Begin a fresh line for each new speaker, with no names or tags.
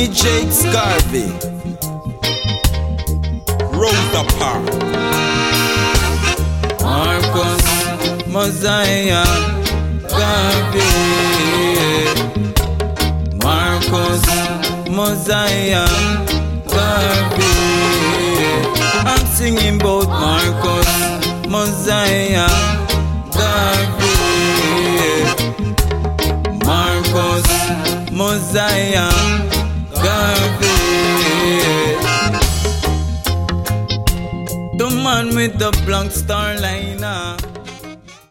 me Jake Scarvey, Rosa Parks,
Marcus Mosiah Garvey, Marcus Mosiah Garvey. I'm singing about Marcus Mosiah Garvey, Marcus Mosiah Garvey, the man with the blank star liner.